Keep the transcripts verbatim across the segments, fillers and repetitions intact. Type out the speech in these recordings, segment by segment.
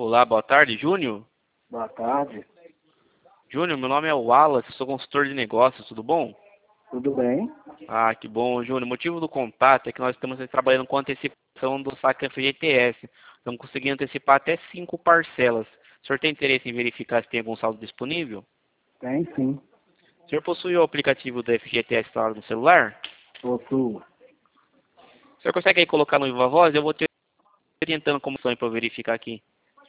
Olá, boa tarde, Júnior. Boa tarde. Júnior, meu nome é Wallace, sou consultor de negócios, tudo bom? Tudo bem? Ah, que bom, Júnior. O motivo do contato é que nós estamos trabalhando com antecipação do saque F G T S. Estamos conseguindo antecipar até cinco parcelas. O senhor tem interesse em verificar se tem algum saldo disponível? Tem sim. O senhor possui o aplicativo do F G T S instalado no celular? Possuo. O senhor consegue aí colocar no Viva Voz? Eu vou te orientando como são para eu verificar aqui.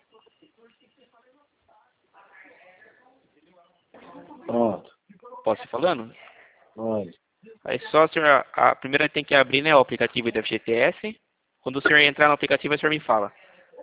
Pronto. Posso ir falando? Pode. Aí só o senhor, a, a primeira tem que abrir, né, o aplicativo do F G T S. Quando o senhor entrar no aplicativo, o senhor me fala.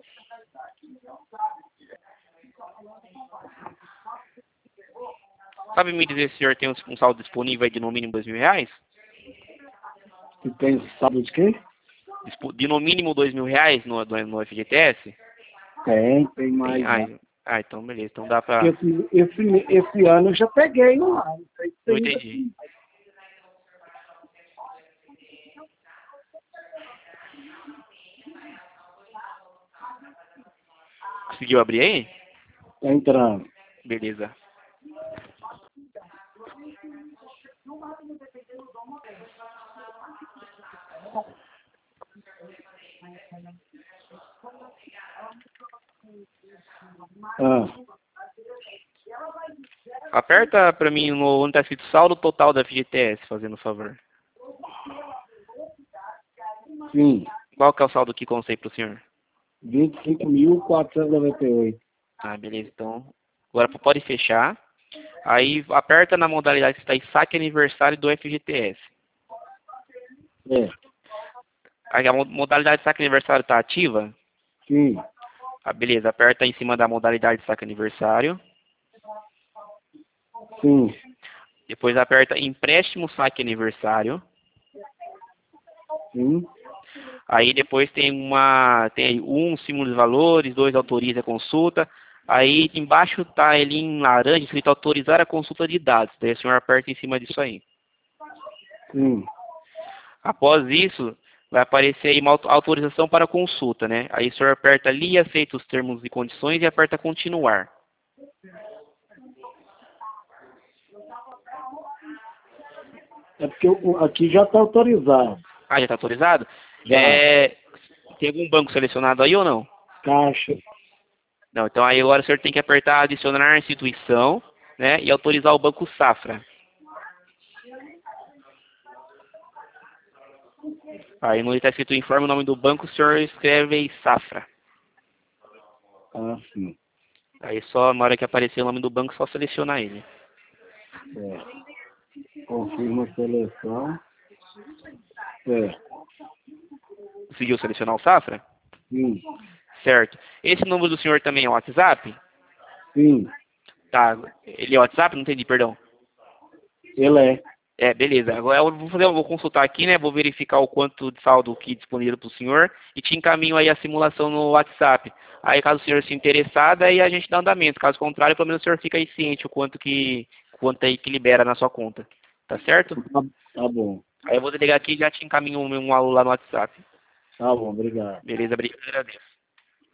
Sabe me dizer se o senhor tem um, um saldo disponível aí de no mínimo dois mil reais? E tem saldo de quê? Dispo- De no mínimo dois mil reais no, no, no F G T S? Tem, tem Tem. mais. Ah, Né? en- ah, então beleza. Então dá pra... Esse, esse, esse ano eu já peguei um lá. Não sei se Não ainda entendi. tem. Conseguiu abrir aí? Tá entrando. Beleza. Ah, Aperta pra mim no, onde tá escrito saldo total da F G T S, fazendo favor. sim. Qual que é o saldo que constei pro senhor? vinte e cinco mil quatrocentos e noventa e oito. Ah, beleza. Então, agora pode fechar. Aí aperta na modalidade que está aí, saque aniversário do F G T S. É. Aí a mo- modalidade de saque aniversário está ativa? Sim. Ah, beleza. Aperta em cima da modalidade de saque aniversário. Sim. Depois aperta empréstimo saque aniversário. Sim. Aí depois tem uma, tem aí um símbolo de valores, dois autoriza a consulta. Aí embaixo tá ele em laranja escrito autorizar a consulta de dados. Daí o senhor aperta em cima disso aí. Sim. Após isso, vai aparecer aí uma auto- autorização para consulta, né? Aí o senhor aperta ali, aceita os termos e condições e aperta continuar. É porque o- aqui já está autorizado. Ah, já está autorizado? Já. É, tem algum banco selecionado aí ou não? Caixa. Não, então aí agora o senhor tem que apertar adicionar instituição, né? E autorizar o Banco Safra. Aí no está escrito informe o nome do banco, o senhor escreve aí Safra. Ah, sim. Aí só na hora que aparecer o nome do banco, só selecionar ele. É. Confirma a seleção. É. Conseguiu selecionar o Safra? Sim. Certo. Esse número do senhor também é o WhatsApp? Sim. Tá. Ele é o WhatsApp? Não entendi, perdão. Ele é. É, beleza. Agora eu vou fazer, eu vou consultar aqui, né? Vou verificar o quanto de saldo que disponível para o senhor e te encaminho aí a simulação no WhatsApp. Aí caso o senhor se interessar, aí a gente dá andamento. Caso contrário, pelo menos o senhor fica aí ciente o quanto que quanto aí que libera na sua conta. Tá certo? Tá, tá bom. Aí eu vou desligar aqui e já te encaminho um, um alô lá no WhatsApp. Tá bom, obrigado. Beleza, obrigado. Agradeço.